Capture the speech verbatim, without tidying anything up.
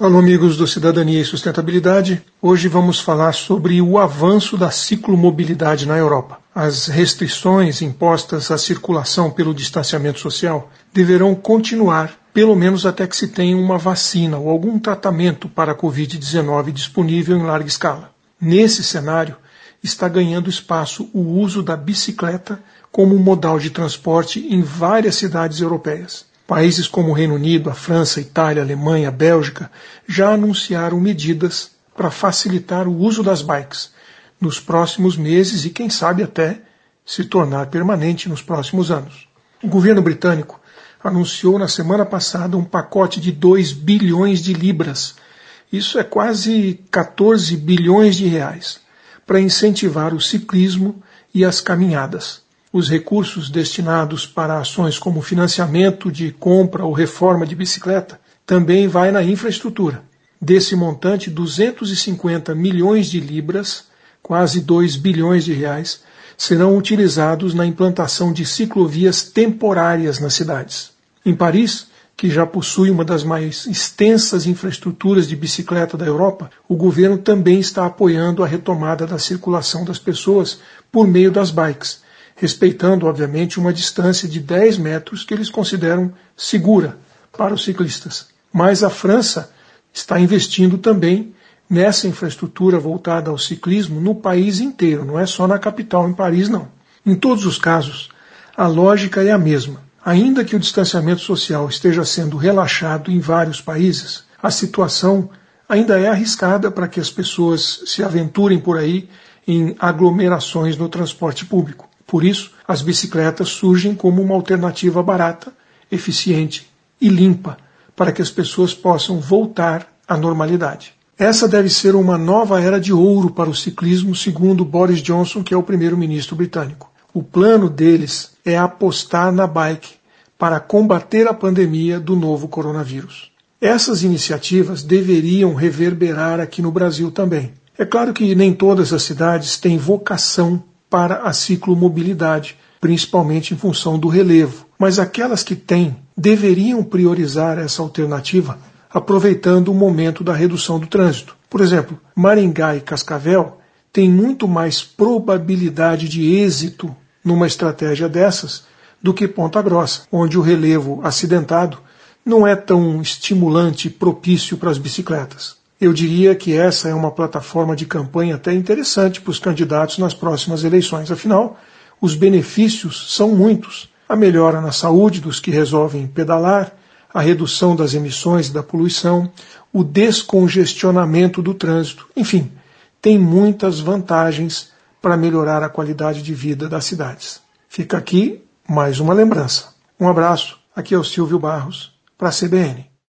Alô, amigos do Cidadania e Sustentabilidade. Hoje vamos falar sobre o avanço da ciclomobilidade na Europa. As restrições impostas à circulação pelo distanciamento social deverão continuar, pelo menos até que se tenha uma vacina ou algum tratamento para a covid dezenove disponível em larga escala. Nesse cenário, está ganhando espaço o uso da bicicleta como modal de transporte em várias cidades europeias. Países como o Reino Unido, a França, a Itália, a Alemanha, a Bélgica já anunciaram medidas para facilitar o uso das bikes nos próximos meses e, quem sabe, até se tornar permanente nos próximos anos. O governo britânico anunciou na semana passada um pacote de dois bilhões de libras, isso é quase quatorze bilhões de reais, para incentivar o ciclismo e as caminhadas. Os recursos destinados para ações como financiamento de compra ou reforma de bicicleta também vai na infraestrutura. Desse montante, duzentos e cinquenta milhões de libras, quase dois bilhões de reais, serão utilizados na implantação de ciclovias temporárias nas cidades. Em Paris, que já possui uma das mais extensas infraestruturas de bicicleta da Europa, o governo também está apoiando a retomada da circulação das pessoas por meio das bikes, respeitando, obviamente, uma distância de dez metros que eles consideram segura para os ciclistas. Mas a França está investindo também nessa infraestrutura voltada ao ciclismo no país inteiro, não é só na capital, em Paris, não. Em todos os casos, a lógica é a mesma. Ainda que o distanciamento social esteja sendo relaxado em vários países, a situação ainda é arriscada para que as pessoas se aventurem por aí em aglomerações no transporte público. Por isso, as bicicletas surgem como uma alternativa barata, eficiente e limpa para que as pessoas possam voltar à normalidade. Essa deve ser uma nova era de ouro para o ciclismo, segundo Boris Johnson, que é o primeiro-ministro britânico. O plano deles é apostar na bike para combater a pandemia do novo coronavírus. Essas iniciativas deveriam reverberar aqui no Brasil também. É claro que nem todas as cidades têm vocação para a ciclomobilidade, principalmente em função do relevo. Mas aquelas que têm deveriam priorizar essa alternativa, aproveitando o momento da redução do trânsito. Por exemplo, Maringá e Cascavel têm muito mais probabilidade de êxito numa estratégia dessas do que Ponta Grossa, onde o relevo acidentado não é tão estimulante e propício para as bicicletas. Eu diria que essa é uma plataforma de campanha até interessante para os candidatos nas próximas eleições. Afinal, os benefícios são muitos. A melhora na saúde dos que resolvem pedalar, a redução das emissões e da poluição, o descongestionamento do trânsito. Enfim, tem muitas vantagens para melhorar a qualidade de vida das cidades. Fica aqui mais uma lembrança. Um abraço. Aqui é o Silvio Barros, para a C B N.